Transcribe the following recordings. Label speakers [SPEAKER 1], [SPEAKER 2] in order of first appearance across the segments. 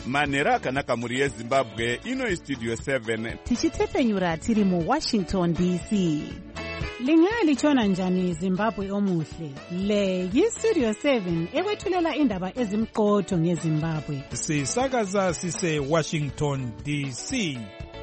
[SPEAKER 1] manhero akanaka mhuri yezimbabwe. Ino istudio 7
[SPEAKER 2] tichitepfenyura tiri muwashington dc. Lingaya lichona njani Zimbabwe omuhle? Le yistudio 7 ekwethulela indaba ezimqotho ngeZimbabwe.
[SPEAKER 3] Sisakaza sise Washington DC.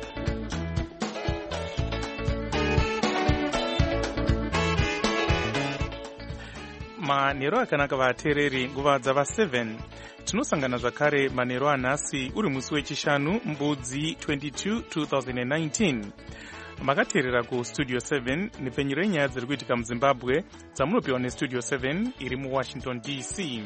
[SPEAKER 4] Manhero akanaka vateereri, nguva dzava 7 tinosangana zvakare manhero anhasi uri musi wechishanu mbudzi 22 2019. Makateerera kustudio 7 nepfenyuro yenyaya dziri kuitika muZimbabwe dzamunopiwa nestudio 7 iri muWashington DC.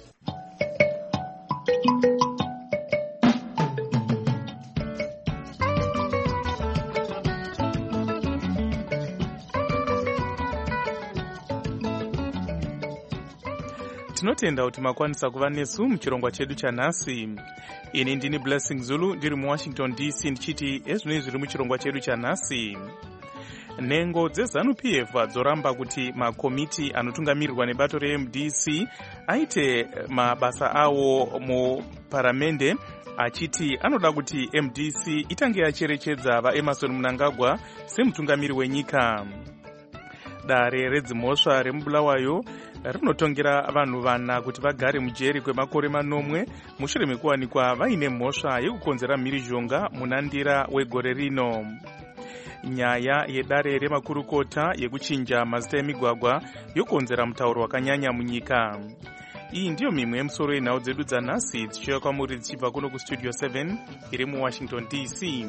[SPEAKER 4] Tinotenda kuti makwanisa kuva nesu muchirongwa chedu chanhasi. Ini ndini Blessing Zulu ndiri muWashington DC ndichiti ezvinoi zviri muchirongwa chedu chanhasi. Nhengo dzeZANU-PF dzoramba kuti makomiti anotungamirirwa nebato reMDC aite mabasa awo muparamende, achiti anoda kuti MDC itange yacherechedza vaEmmerson Mnangagwa semutungamiri wenyika. Dare redzimhosva remuBulawayo rinotongera vanhu vana kuti vagare mujeri kwemakore 9 mushure mekuwanikwa vaine mhosva yekukonzera mhirizhonga munandira wegore rino. Nyaya yedare remakurukota yekuchinja mazita emigwagwa yokonzera mutauro wakanyanya munyika. Iyi ndiyo mimwe yemusoro yenhau dzedu dzanhasi dzichiuya kwamuri dzichibva kuno kustudio 7 iri muWashington DC.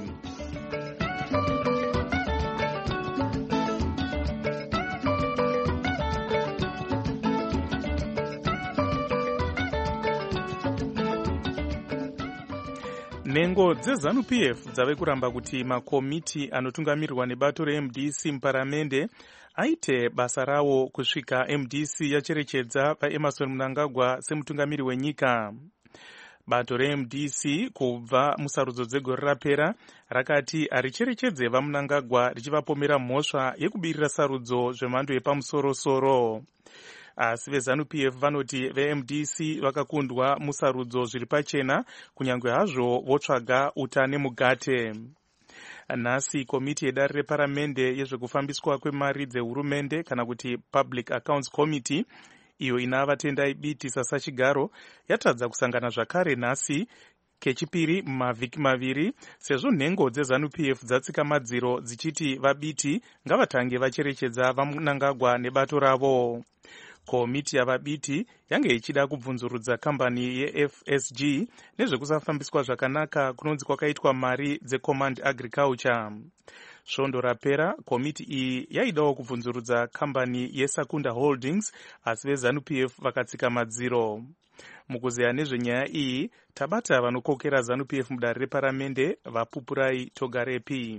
[SPEAKER 4] Nhengo dzeZANU-PF dzave kuramba kuti makomiti anotungamirirwa nebato reMDC muparamende aite basa rawo kusvika MDC yacherechedza vaEmmerson Mnangagwa semutungamiri wenyika. Bato reMDC kubva musarudzo dzegore rapera rakati haricherechedze vaMnangagwa richivapomera mhosva yekubirira sarudzo zvemhando yepamusoro-soro. Asi veZANU-PF vanoti veMDC vakakundwa musarudzo zviri pachena kunyange hazvo votsvaga utane mugate. Nhasi komiti yedare reparamende yezvekufambiswa kwemari dzehurumende kana kuti Public Accounts Committee, iyo ina vatendai biti sasachigaro, yatadza kusangana zvakare nhasi kechipiri mumavhiki maviri sezvo nhengo dzeZANU-PF dzatsika madziro dzichiti vabiti ngavatange vacherechedza vaMnangagwa nebato ravo. Komiti yavabiti yange ichida kubvunzurudza kambani yeFSG nezvekusafambiswa zvakanaka kunonzi kwakaitwa mari dzeCommand Agriculture. Svondo rapera komiti iyi yaidawo kubvunzurudza kambani yeSakunda Holdings, asi veZANU-PF vakatsika madziro. Mukuzeya nezvenyaya iyi tabata vanokokera ZANU-PF mudare reparamende, vaPupurai Togarepi.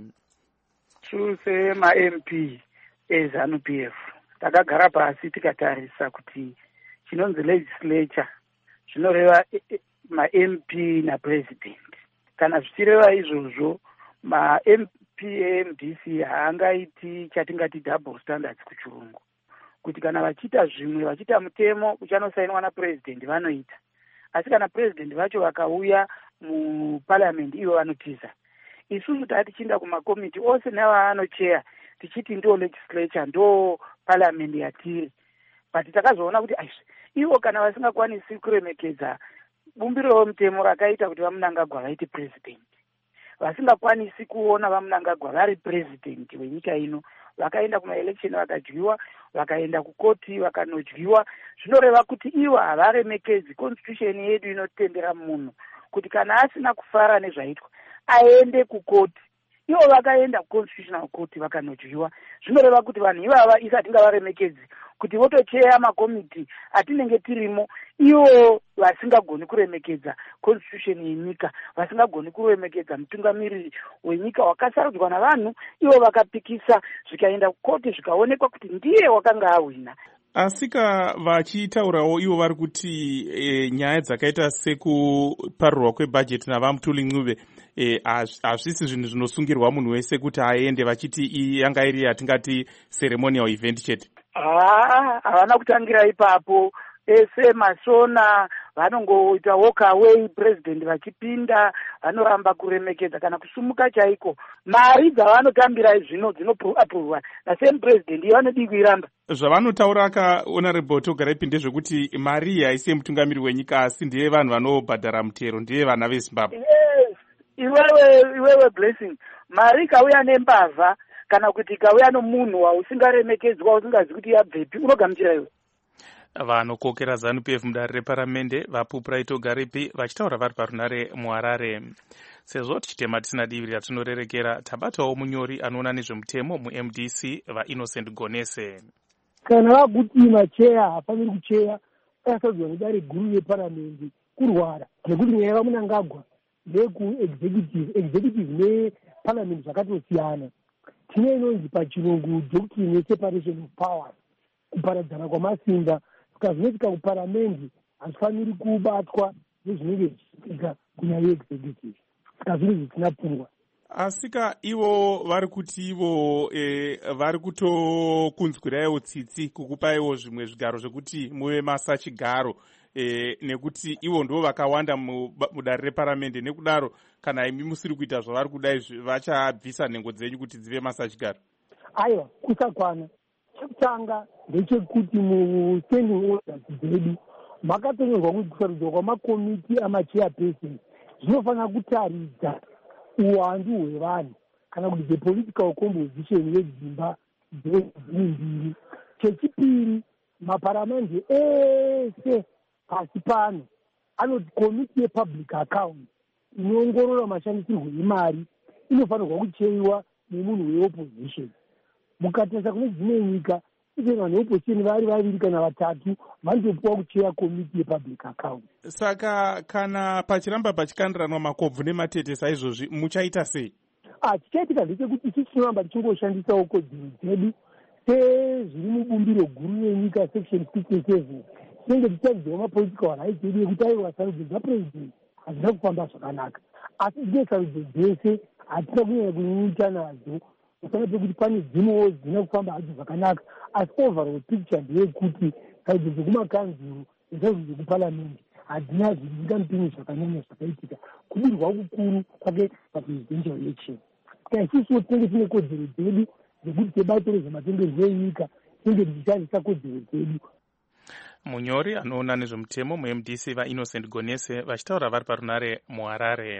[SPEAKER 5] Chuse ma-MP eZANU-PF takagara pasi tikatarisa kuti chinonzi legislature zvinoreva ma-MP napresident. Kana zvichireva izvozvo, ma-MP eMDC haangaiti chatingati double standards kuchirungu, kuti kana vachiita zvimwe, vachiita mutemo uchanosainwa napresident vanoita, asi kana president vacho vakauya muparliament ivo vanotiza. Isusu tatichinda kumakomiti ose nevanocheya tichiti ndo legislature ndo parliament yatiri, but takazoona kuti ivo kana vasingakwanisi kuremekedza bumbiro romutemo rakaita kuti vaMnangagwa vaite president, vasingakwanisi kuona vaMnangagwa vari president wenyika ino, vakaenda kumaelection vakadyiwa, vakaenda kukoti vakanodyiwa, zvinoreva kuti ivo havaremekedzi constitution yedu inotendera munhu kuti kana asina kufara nezvaitwa aende kukoti. Ivo vakaenda kuconstitutional court vakanodyiwa, zvinoreva kuti vanhu ivava isati ngavaremekedzi kuti votocheya makomiti atinenge tirimo, ivo vasingagoni kuremekedza constitution yenyika, vasingagoni kuremekedza mutungamiri wenyika wakasarudzwa navanhu, ivo vakapikisa zvikaenda kukoti zvikaonekwa kuti ndiye wakanga ahwina.
[SPEAKER 4] Asika vachitaurawo ivo vari kuti nyaya dzakaita sekuparurwa kwebhajeti navaMutuli Ncube hazvisi zvinhu zvinosungirwa munhu wese kuti aende, vachiti iyi yanga iri yatingati ceremonial event chete.
[SPEAKER 5] Havana kutangira ipapo, ese Masona vanongoita walk away president vachipinda, vanoramba kuremekedza kana kusumuka chaiko. Mari dzavanotambira zvino dzinoapurwa nasame president iyo vanodi kuiramba.
[SPEAKER 1] Zvavanotaura kahonorable Togaripi ndezvekuti mari haisi yemutungamiri wenyika asi ndiye vanhu vanobhadhara mutero, ndiye vana veZimbabwe.
[SPEAKER 5] Yes, iwewe Blessing, mari ikauya nembavha kana kuti ikauya nomunhu wausingaremekedzwa usingazi kuti yabvepi unogamuchira iwe.
[SPEAKER 4] Vanokokera ZANU-PF mudare reparamende vaPupurai Togaripi vachitaura vari parunare muHarare. Sezvo tichitema tisina divi ratinorerekera, tabatawo munyori anoona nezvemutemo muMDC vaInnocent Gonese.
[SPEAKER 6] Kana vaguti macheya hafaniri kucheya asadzwa nedare guru reparamende kurwara nekuti nyaya yavamunangagwa ndekuexecutive neparamende zvakatosiyana. Tine inonzi pachirungu doctrine yeseparation of powers, kuparadzana kwamasimba. Tukazvinetika kuparamende hazvifaniri kubatwa nezvinenge zvichiitika kunyaya yeexecutive. Saka zvinhu zvisina pfungwa.
[SPEAKER 1] Asika ivo vari kuti ivo vari kutokunzwiraiwo tsitsi kukupaiwo zvimwe zvigaro zvekuti muve masachigaro, nekuti ivo ndo vakawanda mudare reparamende. Nekudaro kana imi musiri kuita zvavari kudai vachabvisa nhengo dzenyu kuti dzive masachigaro.
[SPEAKER 6] Aiwa, kusakwana. Chekutanga ndechekuti mustanding orders dzedu makatonyorwa kuti kusarudzwa kwamakomiti amachairperson zvinofanira kutaridza uwandu hwevanhu kana kuti the political composition yedzimba dziri mbiri. Chechipiri, maparamende ese pasi pano anoti komiti yepublic account inoongorora mashandisirwo emari inofanirwa kucheiwa nemunhu weopposition. Mukatarisa kune dzimwe nyika vanhu veopposition vari vaviri kana vatatu vanotopiwa kucheya komiti yepublic account.
[SPEAKER 1] Saka kana pachiramba pachikandiranwa makobvu nematete saizvozvi muchaita sei?
[SPEAKER 6] Chichaitika ndechekuti isusu tinoramba tichingoshandisawo kodzero dzedu sezviri mubumbiro guru renyika section 67 tinenge tichadzidzawo mapolitical rights edu ekuti aiwa sarudzo dzapresident hazvina kufamba zvakanaka, asi dzine sarudzo dzese hatina kunyanya kunyunyuta nadzo. Ufanira pekuti pane dzimwewo dzina kufamba hadzo zvakanaka, asi overall picture ndeyekuti sarudzo dzekumakanzuru nesarudzo dzekuparamende hadzina zviringamupini zvakanyanya zvakaitika kudirwa kukuru kwake papresidential election. Saka isusu tinenge tine kodzero dzedu dzekuti tebato rezvematongerwo enyika tinenge tichishandisa kodzero dzedu.
[SPEAKER 4] Munyori anoona nezvemutemo muMDC vaInnocent Gonese vachitaura vari parunare muHarare.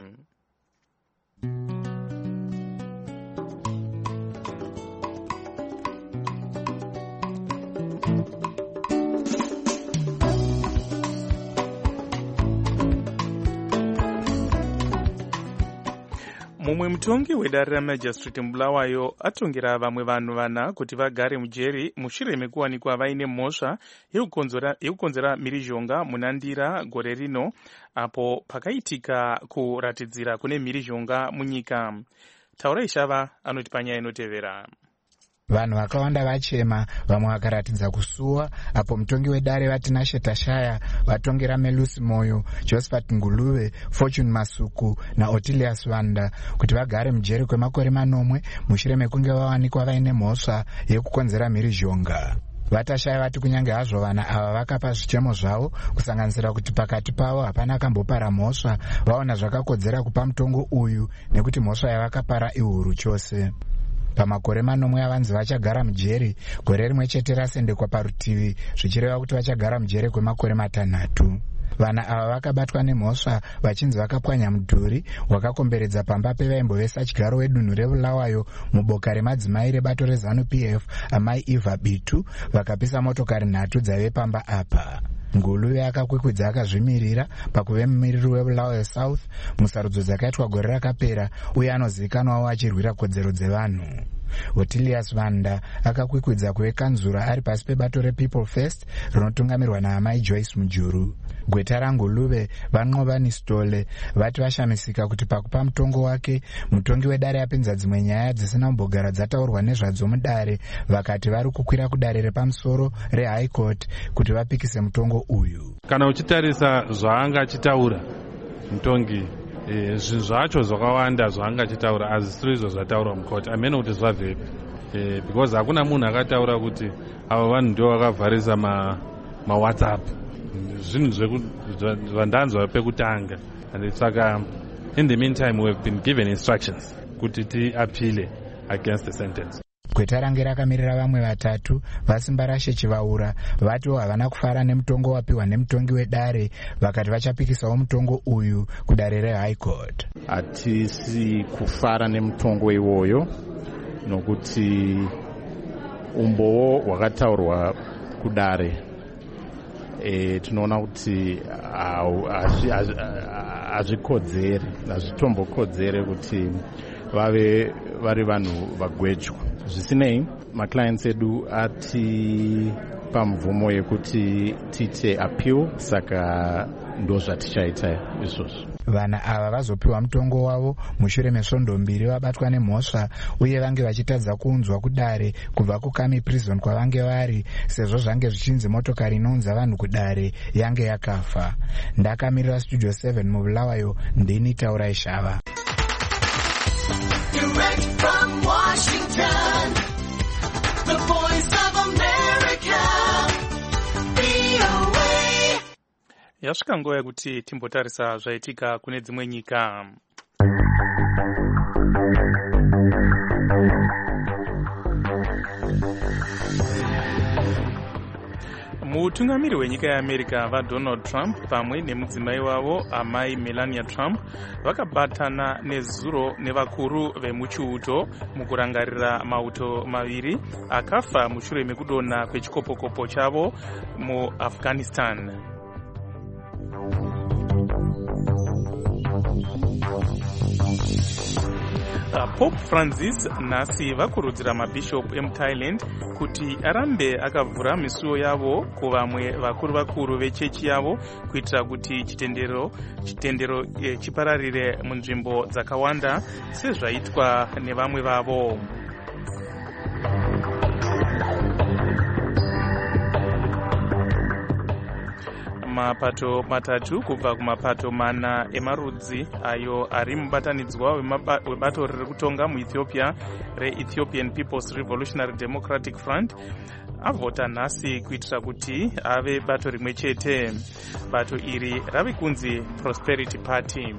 [SPEAKER 4] Mumwe mutongi wedare ramajistrate muBulawayo atongera vamwe vanhu vana kuti vagare mujeri mushure mekuwanikwa vaine mhosva yekukonzera mhirizhonga munandira gore rino, apo pakaitika kuratidzira kune mhirizhonga munyika. Taurai Shava anoti panyaya inotevera.
[SPEAKER 7] Vanhu vakawanda vachema, vamwe vakaratidza kusuwa apo mutongi wedare vaTinashe Tashaya, vatongera Melusi Moyo, Josephat Nguluve, Fortune Masuku naOtilius Wanda kuti vagare mujeri kwemakore 9 mushure mekunge vawanikwa vaine mhosva yekukonzera mhirizhonga. VaTashaya vati kunyange hazvo vana ava vakapa zvichemo zvavo kusanganisira kuti pakati pavo hapana kambopara mhosva, vaona zvakakodzera kupa mutongo uyu nekuti mhosva yavakapara ihuru chose. Pamakore 9 avanzi vachagara mujeri, gore rimwe chete rasendekwa parutivi zvichireva kuti vachagara mujeri kwemakore 6. Vana ava vakabatwa nemhosva vachinzi vakapwanya mudhuri wakakomberedza pamba pevaimbovesa chigaro wedunhu reBulawayo muboka remadzimai rebato reZANU-PF amai Eva Bitu, vakapisa motokari 3 dzaive pamba apa. Nguluve akakwikwidza akazvimirira pakuve mumiriri weBulawayo South musarudzo dzakaitwa gore rakapera, uye anozivikanwawo achirwira kodzero dzevanhu. Otilius Wanda akakwikwidza kuve kanzura ari pasi pebato rePeople First rinotungamirwa naamai Joyce Mujuru. Gweta raNguluve vaNqobani Stole vati vashamisika kuti pakupa mutongo wake mutongi wedare apinza dzimwe nyaya dzisina kumbogara dzataurwa nezvadzo mudare, vakati vari kukwira kudare repamusoro reHigh Court kuti vapikise mutongo uyu.
[SPEAKER 8] Kana uchitarisa zvaanga achitaura mutongi, zvinhu zvacho zvakawanda zvaanga achitaura hazvisiri izvo zvataurwa mukoti, amene kuti zvabvepi, because hakuna munhu akataura kuti ava vanhu ndio vakavharisa mawhatsapp, zvinhu zvandanzwa pekutanga. And saka in the meantime we have been given instructions kuti tiapile against the sentence.
[SPEAKER 7] Gweta range rakamirira vamwe vatatu vasimba rashe Chivaura vatiwo havana kufara nemutongo wapiwa nemutongi wedare, vakati vachapikisawo mutongo uyu kudare reHigh Court.
[SPEAKER 9] Hatisi kufara nemutongo iwoyo nokuti umbowo hwakataurwa kudare. Tinoona kuti hazvitombokodzere kuti vave vari vanhu vagwejwa. Zvisinei, maclients edu atipa mvumo yekuti tiite appeal, saka ndo zvatichaita izvozvo.
[SPEAKER 7] Vana ava vazopiwa mutongo wavo mushure mesvondo mbiri vabatwa nemhosva uye vange vachitadza kuunzwa kudare kubva kuKami prison kwavange vari, sezvo zvange zvichinzi motokari inounza vanhu kudare yange yakafa. Ndakamirira Studio 7 muBulawayo, ndini Taurai Shava.
[SPEAKER 10] Direct from Washington, the Voice of America, VOA.
[SPEAKER 4] Yasvika nguva yekuti timbotarisa zvaitika kune dzimwe nyika. Mutungamiri wenyika yeAmerica vaDonald Trump pamwe nemudzimai wavo amai Melania Trump vakabatana nezuro nevakuru vemuchiuto mukurangarira mauto maviri akafa mushure mekudonha kwechikopokopo chavo muAfghanistan. Pope Francis nhasi vakurudzira mabhishopu emuThailand kuti arambe akavhura misuwo yavo kuvamwe vakuru vechechi yavo kuitira kuti chitendero chipararire munzvimbo dzakawanda sezvaitwa nevamwe vavo. Mapato matatu kubva kumapato mana emarudzi ayo ari mubatanidzwa webato riri kutonga muEthiopia reEthiopian People's Revolutionary Democratic Front avhota nhasi kuitira kuti ave bato rimwe chete. Bato iri rave kunzi Prosperity Party.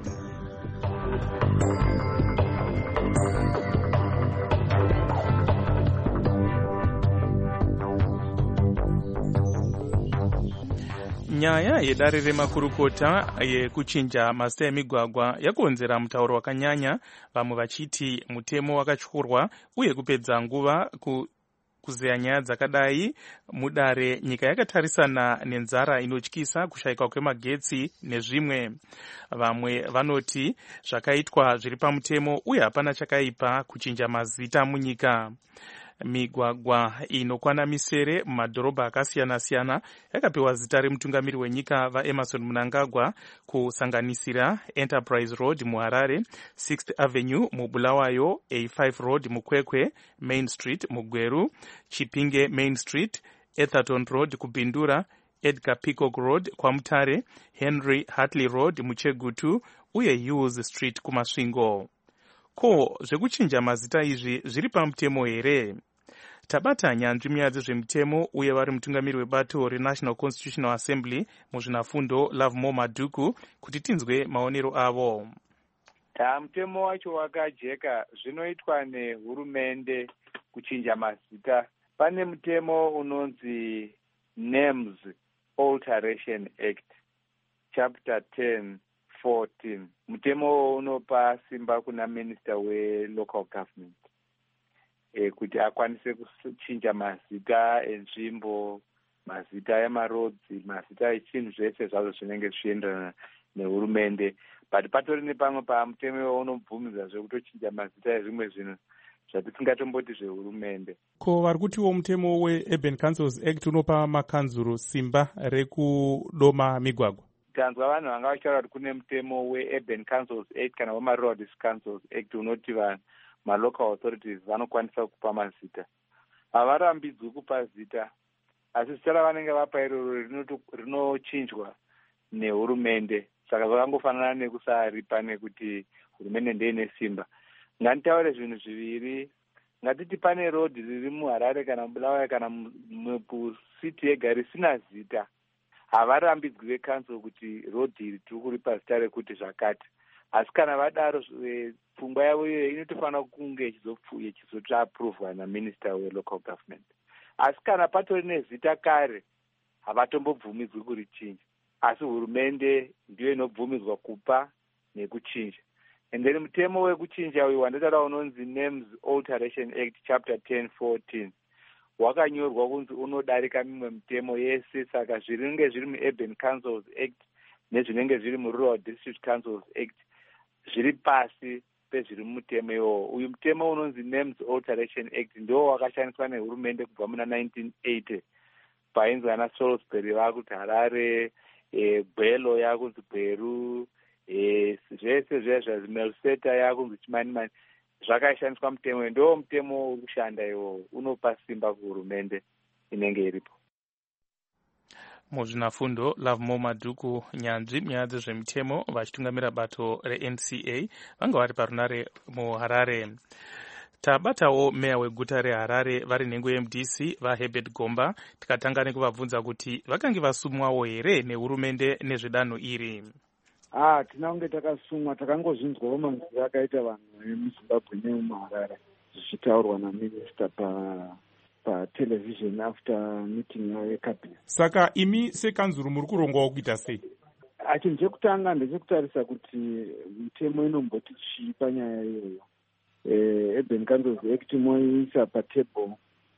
[SPEAKER 4] Nyaya yedare remakurukota yekuchinja mazita emigwagwa yakonzera mutauro wakanyanya, vamwe vachiti mutemo wakatyorwa uye kupedza nguva kuzeya nyaya dzakadai mudare nyika yakatarisana nenzara inotyisa, kushayikwa kwemagetsi nezvimwe. Vamwe vanoti zvakaitwa zviri pamutemo uye hapana chakaipa kuchinja mazita munyika. Migwagwa inokwana misere mumadhorobha akasiyana-siyana yakapiwa zita remutungamiri wenyika vaEmerson Mnangagwa, kusanganisira Enterprise Road muHarare, 6th Avenue muBulawayo, A5 Road muKwekwe, Main Street muGweru, Chipinge Main Street, Etherton Road kuBindura, Edgar Peacock Road kwaMutare, Henry Hartley Road muChegutu uye Hughes Street kuMasvingo. Ko zvekuchinja mazita izvi zviri pamutemo here? Tabata nyanzvi munyaya dzezvemutemo uye vari mutungamiri webato reNational Constitutional Assembly muzvinafundo Lovemore Maduku kuti tinzwe maonero avo.
[SPEAKER 11] Mutemo wacho wakajeka, zvinoitwa nehurumende kuchinja mazita. Pane mutemo unonzi Names Alteration Act, Chapter 10:14. Mutemo unopa simba kuna Minister weLocal Government kuti akwanise kuchinja mazita enzvimbo, mazita emarodzi, mazita echinhu zvese zvazvo zvinenge zvichienderana nehurumende. But patori nepamwe pamutemo unobvumidza zvekutochinja mazita ezvimwe zvinhu zvatisingatomboti zvehurumende.
[SPEAKER 1] Ko vari kutiwo mutemo weUrban Councils Act unopa makanzuro simba rekudoma migwagwa?
[SPEAKER 11] Tanzwa vanhu vanga vachitaura kuti kune mutemo weUrban Councils Act kana wemaRoads Councils Act unoti malocal authorities vanokwanisa kupa mazita. Havarambidzwi kupa zita, asi zita ravanenge vapa iroro rinochinjwa nehurumende. Saka zvakangofanana nekusaripa nekuti hurumende ndeine simba. Nganitaure zvinhu zviviri. Ngatiti pane road riri muHarare kana muBulawayo kana mucity yega risina zita. havarambidzwi vecouncil kuti rodhi iri tiri kuripa zita rekuti zvakati, asi kana vadaro pfungwa yavo iyoyo inotofanira kunge ichizotsvaaprovwa naminister welocal government. Asi kana patori nezita kare havatombobvumidzwi kurichinja, asi hurumende ndiyo inobvumidzwa kupa nekuchinja. And then mutemo wekuchinja uyu wandotaura unonzi Names Alteration Act chapter 1014 wakanyorwa kunzi unodarika mimwe mitemo yese, saka zvinenge zviri muUrban Councils Act nezvinenge zviri muRural District Councils Act zviri pasi pezviri mumutemo iwowo. Uyu mutemo unonzi Names Alteration Act ndo wakashandiswa nehurumende kubva muna 1980 painzi ana Salisbury vakuti Harare, Gwelo yakunzi Gweru, zvese zvezvo Meloseta yakunzi Chimanimani, zvakashandiswa mutemo. Ndo mutemo uri kushanda iwowo, unopa simba kuhurumende inenge iripo.
[SPEAKER 4] Muzvinafundo Lovemore Madhuku, nyanzvi munyaya dzezvemitemo vachitungamira bato reNCA vanga vari parunare muHarare. Tabatawo meya weguta reHarare vari nhengo yeMDC vaHerbert Gomba, tikatanga nekuvabvunza kuti vakange vasumwawo here nehurumende nezvedanho iri.
[SPEAKER 12] Tinange takasumwa, takangozvinzwawo manzwi akaita vanhu vemuZimbabwe nemuHarare zvichitaurwa naminista patelevision after meeting yavo yecabinet.
[SPEAKER 1] Saka imi sekanzuru muri kurongwawo kuita sei?
[SPEAKER 12] Chinhu chekutanga ndechekutarisa kuti mitemo inomboti chii panyaya iyoyo. Urban Councils Act moisa patable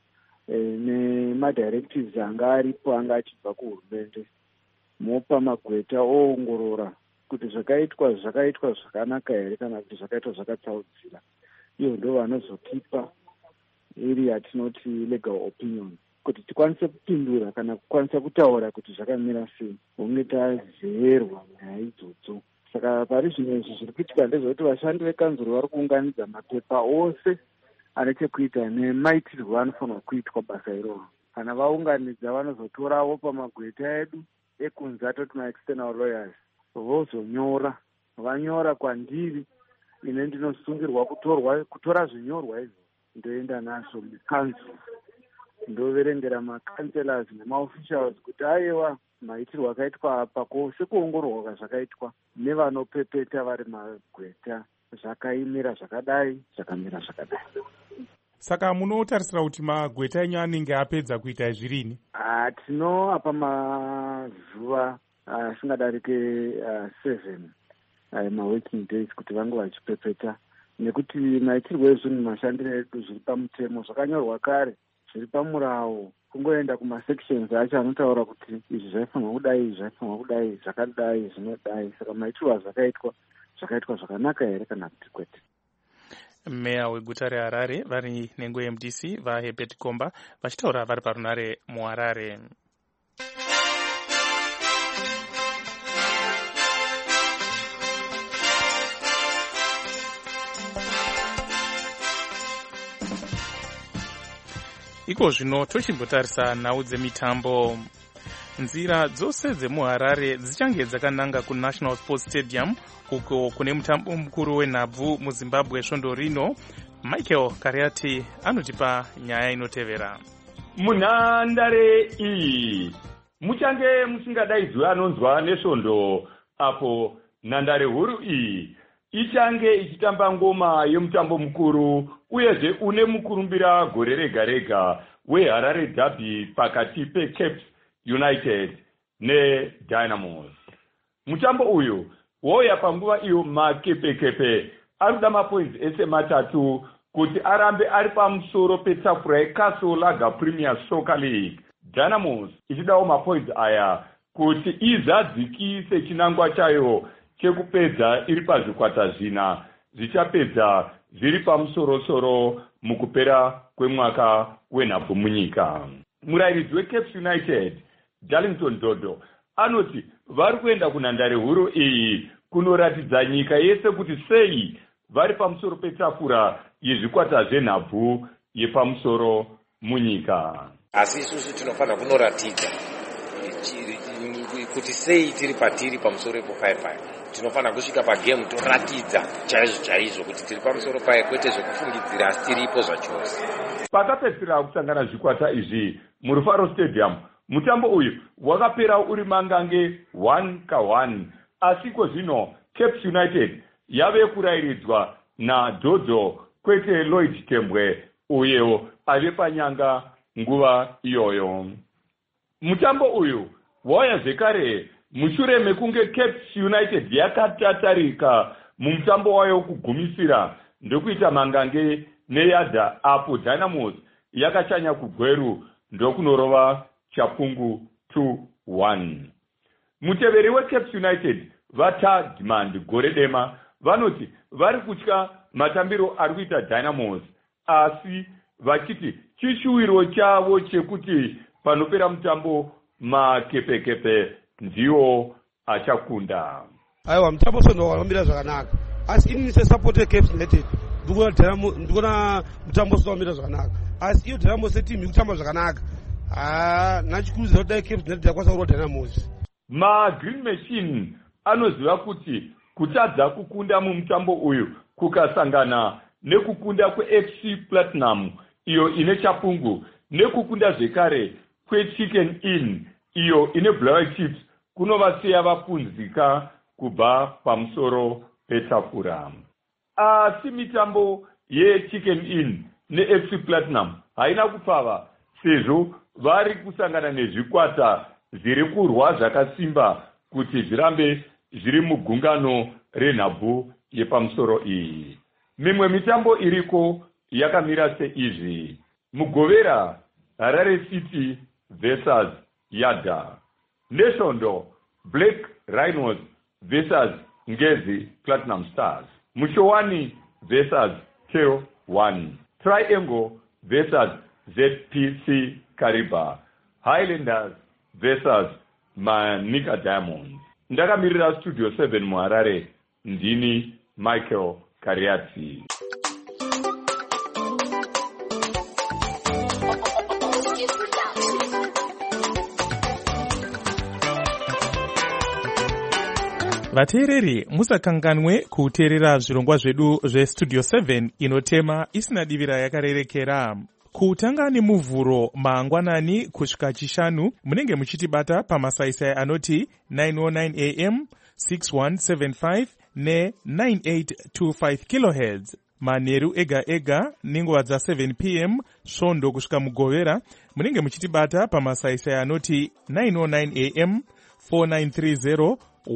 [SPEAKER 12] nemadirectives anga aripo anga achibva kuhurumende, mopa magweta oongorora kuti zvakaitwa zvakanaka here kana kuti zvakaitwa zvakatsaudzira. Iyo ndo vanozotipa iri yatinoti legal opinion, kuti tikwanise kupindura kana kukwanisa kutaura kuti zvakamira sei, hunge tazerwa nyaya idzodzo. Saka pari zvino izvi zviri kuitika ndezvekuti vashandi vekanzuro vari kuunganidza mapepa ose ane chekuita nemaitirwo anofanirwa kuitwa basa iroro. Kana vaunganidza vanozotorawo pamagweta edu ekunzi atoti ma-external lawyers vozonyora, vanyora kwandiri, ine ndinosungirwa kutora zvinyorwa izvo ndoenda nazvo mukanzuro, ndoverengera makanselors nemaofficials kuti aiwa maitirwo akaitwa apa sekuongororwa kwazvakaitwa nevanopepeta vari magweta zvakaimira zvakadai, zvakamira zvakadai.
[SPEAKER 1] Saka munotarisira kuti magweta enyu anenge apedza kuita zvirini?
[SPEAKER 12] Tinoapa mazuva asingadarike 7 ma-working days kuti vange vachipepeta, nekuti maitirwo ezvinhu mashandiro edu zviri pamutemo zvakanyorwa kare, zviri pamurawo. Kungoenda kumasections acho anotaura kuti izvi zvaifanirwa kudai, izvi zvaifanirwa kudai, zvakadai, zvinodai. Saka maitirwo zvakaitwa zvakanaka here kana kuti kwete.
[SPEAKER 4] Meya weguta reHarare vari nhengo yeMDC vaHerbert Gomba vachitaura vari parunare muHarare. Iko zvino tochimbotarisa nhau dzemitambo. Nzira dzose dzemuHarare dzichange dzakananga kuNational Sports Stadium uko kune mutambo mukuru wenhabvu muZimbabwe svondo rino. Michael Kariati anotipa nyaya inotevera.
[SPEAKER 13] Munhandare iyi muchange musingadaidzwi anonzwa nesvondo, apo nhandare huru iyi ichange ichitamba ngoma yemutambo mukuru uyezve une mukurumbira gore rega rega weHarare Derby pakati peCape United neDynamos. Mutambo uyu wauya panguva iyo makepekepe arikuda mapoints ese matatu kuti arambe ari pamusoro petafura yeCastle Lager Premier Soccer League. Dynamos ichidawo mapoints aya kuti izadzikise chinangwa chayo chekupedza iri pazvikwata zvina zvichapedza zviri pamusorosoro mukupera kwemwaka wenhabvu munyika. Murairidzi weCape United Darlington Dodo anoti vari kuenda kunhandare huru iyi kunoratidza nyika yese kuti sei vari pamusoro petafura yezvikwata zvenhabvu yepamusoro munyika.
[SPEAKER 14] Asi isusu tinofanira kunoratidza kuti sei tiri patiri pamusoro po5-5. Tinofanira kusvika pagame toratidza chaizvo kuti tiri pamusoro paye, kwete zvekufungidzira asi tiripo zvachose.
[SPEAKER 13] Pakapedzisira kusangana zvikwata izvi muRufaro Stadium Mutambo uyu wakapera uri mangange 1-1, asi zvino Cape United yave kurayiridzwa naDodzo kwete Lloyd Tembwe uyo ave panyanga nguva iyoyo. Mutambo uyu wauya zvekare mushure mekunge Cape United yakatatarika mumutambo wayo kugumisira ndokuita mangange neyadha apo Dynamos yakachanya kugweru ndokunorova chapungu 2-1. Muteveri weCape United vaTadman gore dema vanoti vari kutya matambiro ari kuita Dynamos, asi vachiti chishuwiro chavo chekuti panopera mutambo makepekepe ndiwo achakunda.
[SPEAKER 15] Aiwa, mutambo sono wamira zvakanaka, asi ini sesupport Cape United ndikona mutambo sono wamira zvakanaka, asi iyo Dynamos setimu ikutamba zvakanaka. Nachikurudzira kuti Cape United yakwanisa kurwa Dynamos.
[SPEAKER 13] Green Machine anoziva kuti kutadza kukunda mumutambo uyu kukasangana nekukunda kweFC Platinum iyo ine chapungu nekukunda zvekare kweChicken Inn iyo ine Black Chips kunovasiya vapunzika kubva pamusoro petafura. Asi mitambo yeChicken Inn neFC Platinum haina kupfava sezvo vari kusangana nezvikwata zviri kurwa zvakasimba kuti zvirambe zviri mugungano renhabvu yepamusoro iyi. Mimwe mitambo iriko yakamira seizvi: Mugovera Harare City versus Yada, Neshondo Black Rhinos versus Ngezi Platinum Stars, Mushowani versus Teo 1, Triangle versus ZPC Kariba, Highlanders versus Manika Diamonds. Ndakamirira Studio 7 muHarare, ndini Michael Kariati.
[SPEAKER 4] Vateereri, musakanganwe kuteerera zvirongwa zvedu zveStudio 7 inotema isina divira yakarerekera. Kutanga nemuvhuro mangwanani kusvika chishanu munenge muchitibata pamasaisai anoti 909 AM, 6175 ne9825 kHz. Manheru ega ega nenguva dza7 PM svondo kusvika mugovera munenge muchitibata pamasaisai anoti 909 AM, 4930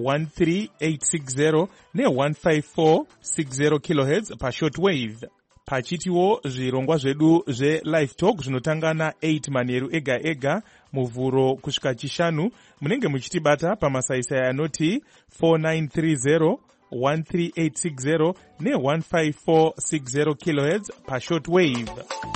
[SPEAKER 4] 13860 ne15460 kHz pashortwave. Pachitiwo zvirongwa zvedu zveLive Talk zvinotanga na8 manheru ega ega muvhuro kusvika chishanu munenge muchitibata pamasaisai anoti 4930 13860 ne15460 kHz pashortwave.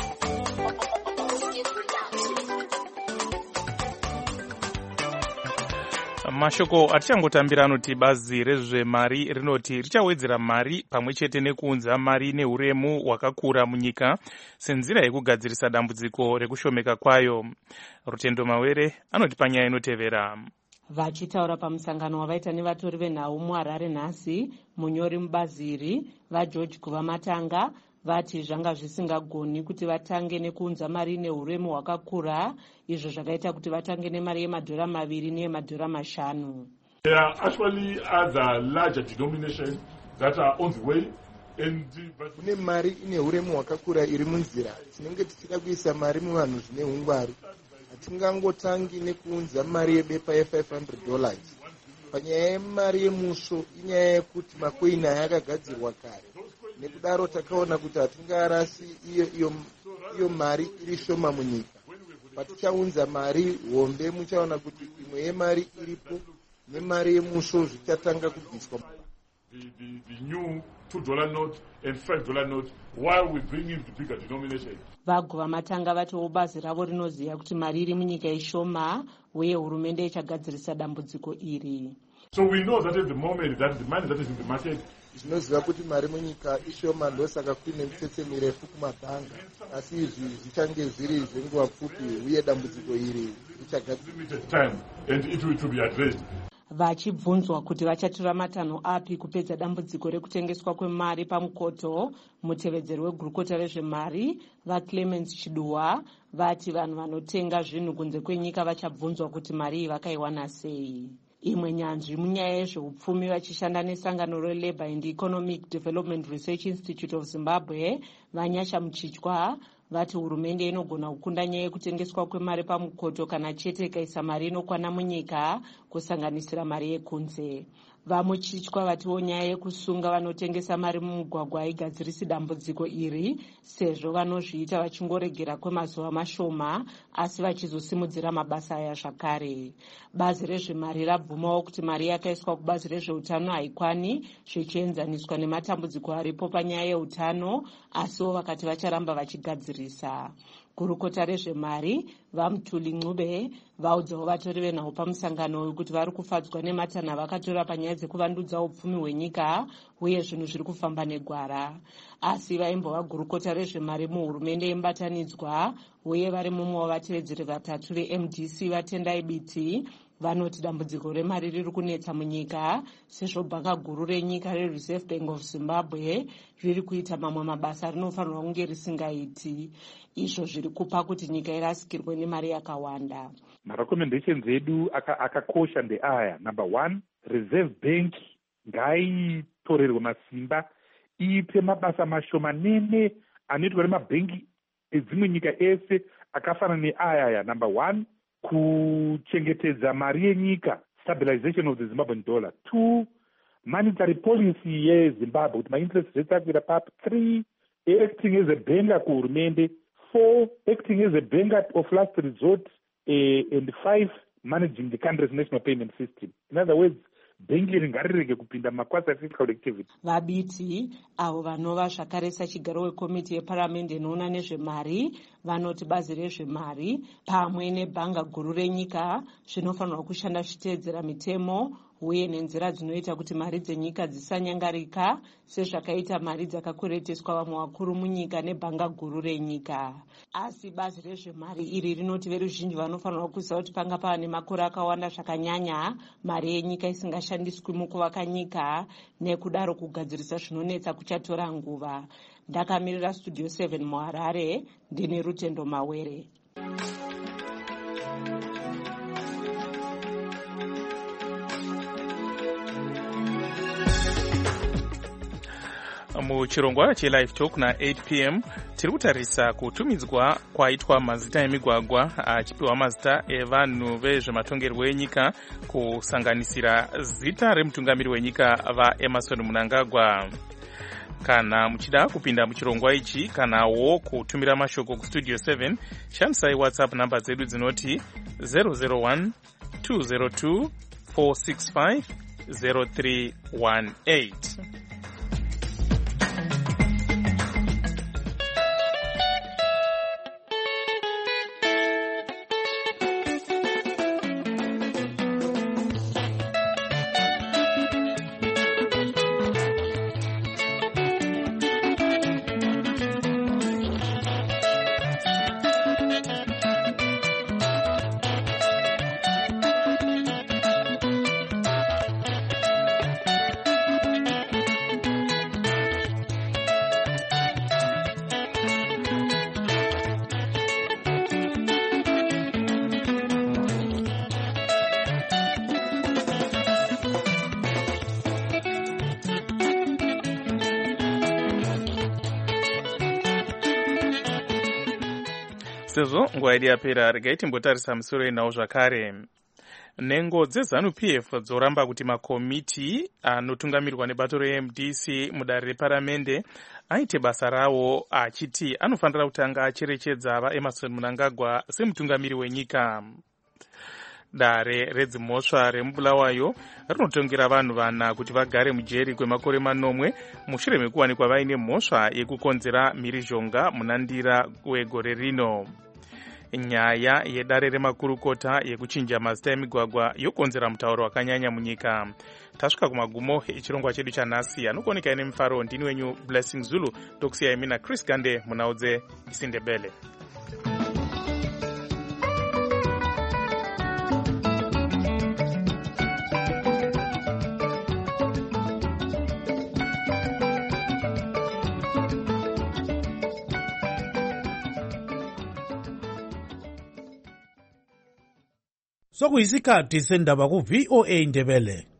[SPEAKER 4] Mashoko atichangotambira anoti bazi rezvemari rinoti richawedzera mari pamwe chete nekuunza mari neuremu hwakakura munyika senzira yekugadzirisa dambudziko rekushomeka kwayo. Rutendo Mawere anoti panyaya inotevera.
[SPEAKER 16] Vachitaura pamusangano wavaita nevatori venhau muHarare nhasi, munyori mubazi iri vaGeorge Kuvamatanga vati zvanga zvisingagoni kuti vatange nekuunza mari neuremu hwakakura, izvo zvakaita kuti vatange nemari yemadhora 2 neyemadhora 5.
[SPEAKER 17] There are actually other larger denominations that are on the way.
[SPEAKER 18] Kune mari ine uremu hwakakura iri munzira. Tinenge tichida kuisa mari muvanhu zvine hungwaru. Hatingangotangi nekuunza mari yebepa ye$500. Panyaya yemari yemusvo inyaya yekuti makoini aya akagadzirwa kare. Nekudaro takaona kuti hatingarasi iyo mari iri shoma munyika. Patichaunza mari hombe muchaona kuti imwe yemari iripo nemari yemusvo zvichatanga kubviswa.
[SPEAKER 17] The new $2 note and $5 note while we bring in the bigger denomination.
[SPEAKER 16] VaGuvamatanga vatiwo bazi ravo rinoziva kuti mari iri munyika ishoma uye hurumende ichagadzirisa dambudziko iri.
[SPEAKER 17] So we know that at the moment that the money that is in the market
[SPEAKER 18] zvinoziva kuti mari munyika ishoma, ndosaka kuine mitsetse mirefu kumabhanga, asi izvi zvichange zviri zvenguva pfupi uye dambudziko iri richagadzirwa.
[SPEAKER 16] vachibvunzwa kuti vachatora matanho api kupedza dambudziko rekutengeswa kwemari pamukoto. Mutevedzeri wegurukota rezvemari vaClemens Chiduwa vati vanhu vanotenga zvinhu kunze kwenyika vachabvunzwa kuti mari iyi vakaiwana sei. Imwe nyanzvi munyaya yezveupfumi vachishanda nesangano reLabour and Economic Development Research Institute of Zimbabwe Vanyasha Muchichwa vati hurumende inogona kukunda nyaya yekutengeswa kwemari pamukoto kana chete ikaisa mari inokwana munyika kusanganisira mari yekunze. Vamuchichwa vatiwo nyaya yekusunga vanotengesa mari mumugwagwa haigadzirisi dambudziko iri sezvo vanozviita vachingoregera kwemazuva mashoma asi vachizosimudzira mabasa aya zvakare. Bazi rezvemari rabvumawo kuti mari yakaiswa kubazi rezveutano haikwani zvichienzaniswa nematambudziko aripo panyaya yeutano, asiwo vakati vacharamba vachigadzirisa. Gurukota rezvemari vaMutuli Ncube vaudzawo vatori venhau pamusangano uyu kuti vari kufadzwa nematanho avakatora panyaya dzekuvandudza upfumi hwenyika uye zvinhu zviri kufamba negwara. Asi vaimbova gurukota rezvemari muhurumende yemubatanidzwa uye vari mumwe wavatevedzeri vatatu veMDC vaTendai Biti vanoti dambudziko remari riri kunetsa munyika sezvo bhanga guru renyika reReserve Bank of Zimbabwe riri kuita mamwe mabasa rinofanirwa kunge risingaiti, izvo zviri kupa kuti nyika irasikirwe nemari yakawanda.
[SPEAKER 19] Marecommendations edu akakosha ndeaya. Number 1, Reserve Bank ngaitorerwe masimba ipe mabasa mashomanene anoitwa nemabhengi edzimwe nyika ese akafanana neaya. Number 1, kuchengetedza mari yenyika, stabilization of the Zimbabwean dollar. 2, monetary policy yeZimbabwe kuti ma-interest rates akwira papi. 3, acting as a banker kuhurumende. 4, acting as a banker of last resort. And 5, managing the country's national payment system. In other words, bhengi ringarirege kupinda makwasa fiscal activity.
[SPEAKER 16] Vabiti avo vanova zvakare sachigaro wekomiti yeparamende inoona nezvemari vanoti bazi rezvemari pamwe nebhanga guru renyika zvinofanirwa kushanda zvichiteedzera mitemo uye nenzira dzinoita kuti mari dzenyika dzisanyangarika sezvakaita mari dzakakwereteswa vamwe vakuru munyika nebhanga guru renyika. Asi bazi rezvemari iri rinoti veruzhinji vanofanirwa kuziva kuti panga pava nemakore akawanda zvakanyanya mari yenyika isingashandiswi mukuvaka nyika, nekudaro kugadzirisa zvinonetsa kuchatora nguva. Ndakamirira Studio 7 muHarare, ndine Rutendo Mawere.
[SPEAKER 4] Muchirongwa cheLive Talk na 8 p.m. tiri kutarisa kutumidzwa kwaitwa mazita emigwagwa achipiwa mazita evanhu vezvematongerwo enyika kusanganisira zita remutungamiri wenyika vaEmmerson Mnangagwa. Kana muchida kupinda muchirongwa ichi kanawo kutumira mashoko kustudio 7 shandisai WhatsApp namba dzedu dzinoti 001 202 465 0318. Sezvo nguva yedu yapera, regai timbotarisa musoro yenawo zvakare. Nhengo dzeZANU-PF dzoramba kuti makomiti anotungamirwa nebato reMDC mudare reparamende aite basa rawo, achiti anofanira kutanga acherechedza vaEmmerson Mnangagwa semutungamiri wenyika. Dare redzimhosva remubulawayo rinotongera vanhu vana kuti vagare mujeri kwemakore 9 mushure mekuwanikwa vaine mhosva yekukonzera mhirizhonga munandira wegore rino. Nyaya yedare remakurukota yekuchinja mazita emigwagwa yokonzera mutauro wakanyanya munyika. Tasvika kumagumo echirongwa chedu chanhasi, anokuoneka ine mufaro. Ndini wenyu Blessing Zulu, tokusiyai mina Chris Gande munaudze Isindebele.
[SPEAKER 3] sokuyisikhathi sendaba ku-VOA Ndebele.